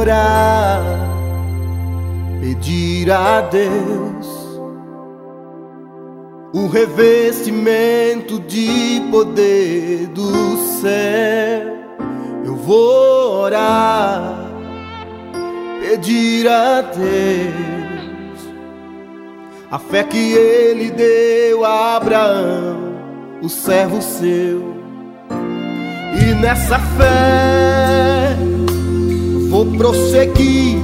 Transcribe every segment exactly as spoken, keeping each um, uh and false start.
orar, pedir a Deus o revestimento de poder do céu. Eu vou orar, pedir a Deus a fé que Ele deu a Abraão, o servo seu. E nessa fé vou prosseguir,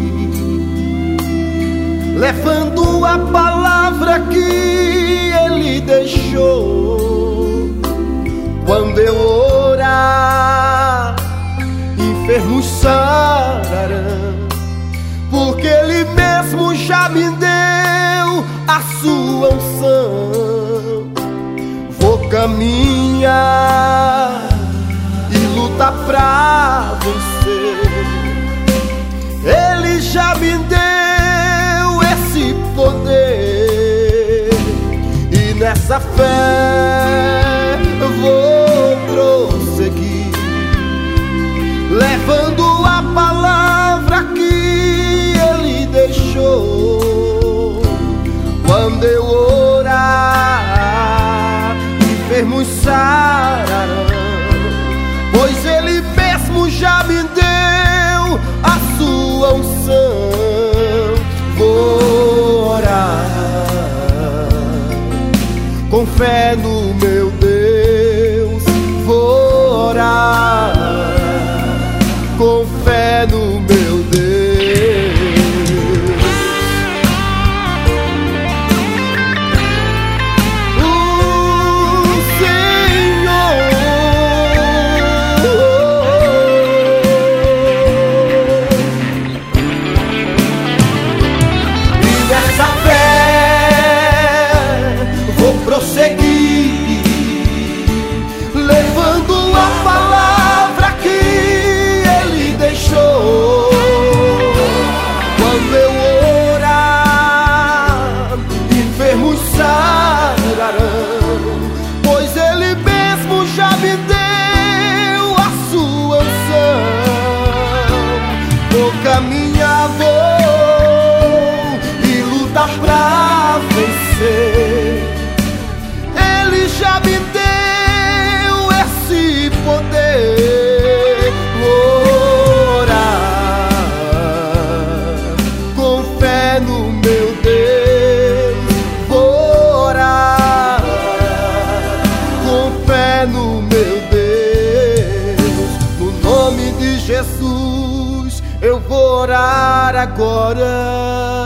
levando a palavra que Ele deixou. Quando eu orar, enfermos sararão, porque Ele mesmo já me deu a sua unção. Vou caminhar e lutar pra vencer. Ele já me deu esse poder, e nessa fé eu vou prosseguir, levando a palavra que Ele deixou. Quando eu orar, enfermos sararão, pois Ele mesmo já me deu a sua unção. Vou orar com fé no meu Deus, vou orar com fé no meu Deus. O Senhor, e nessa fé vou prosseguir, levando a palavra que Ele deixou. Quando eu orar, enfermos sararão, pois Ele mesmo já me deu a sua unção. Vou caminhar, vou e lutar pra vencer. Ele já me deu esse poder. Vou orar com fé no meu Deus, vou orar com fé no meu Deus. No nome de Jesus eu vou orar agora.